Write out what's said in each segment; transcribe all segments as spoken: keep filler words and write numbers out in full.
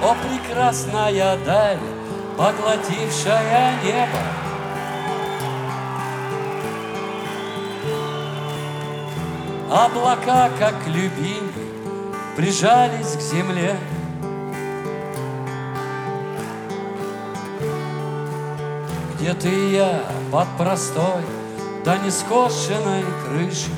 О, прекрасная даль, поглотившая небо, облака, как любимые, прижались к земле. Где ты и я под простой, да не скошенной крышей,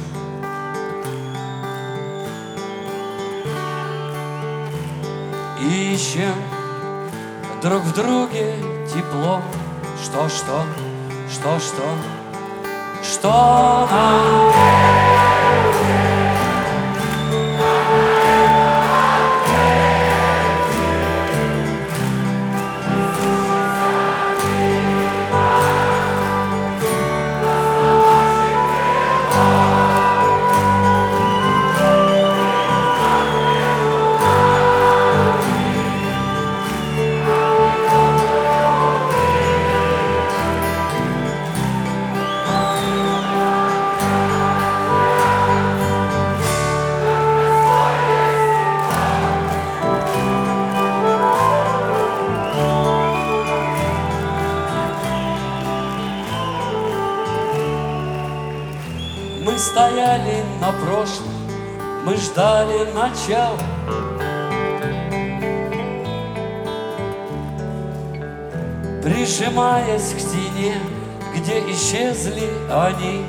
ищем друг в друге тепло. Что-что, что-что, что нам? Мы стояли на прошлом, мы ждали начала. Прижимаясь к стене, где исчезли они.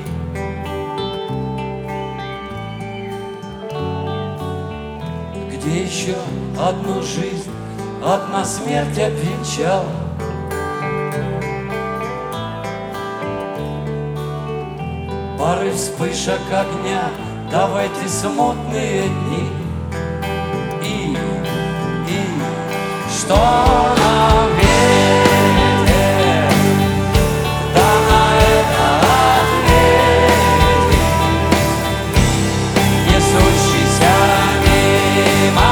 Где еще одну жизнь, одна смерть обвенчала. Пары вспышек огня, да в эти смутные дни. И, и, что нам ветер, да на это ответит, несущийся мимо,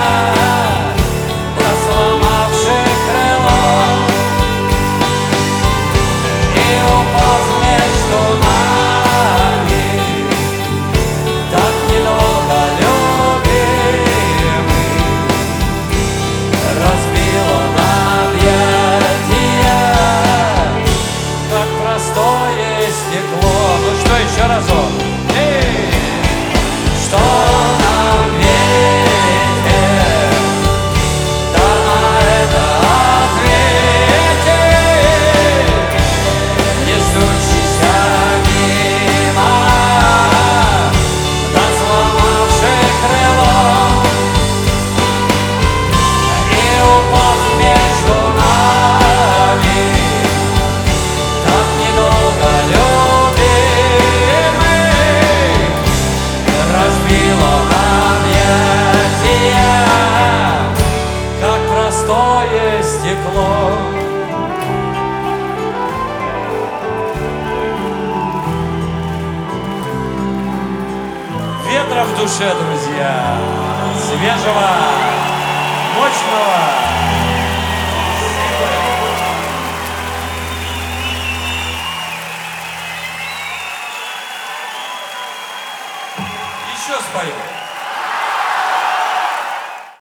да сломавший крыло, и упав между нами. Еще разок. Эй! Что нам ветер, да на это ответит, несущийся мимо, да сломавший крыло, и упав между нами, так недолго любит. Стекло. Ветра в душе, друзья, свежего, мощного.